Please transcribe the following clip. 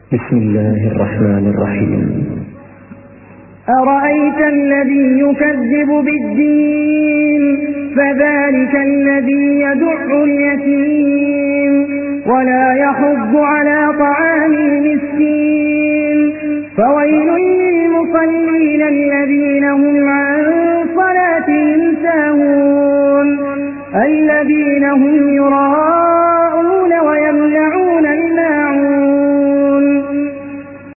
بسم الله الرحمن الرحيم. أرأيت الذي يكذب بالدين فذلك الذي يدع اليتيم ولا يحض على طعام المسكين فويل للمصلين الذين هم عن صلاتهم ساهون الذين هم يراءون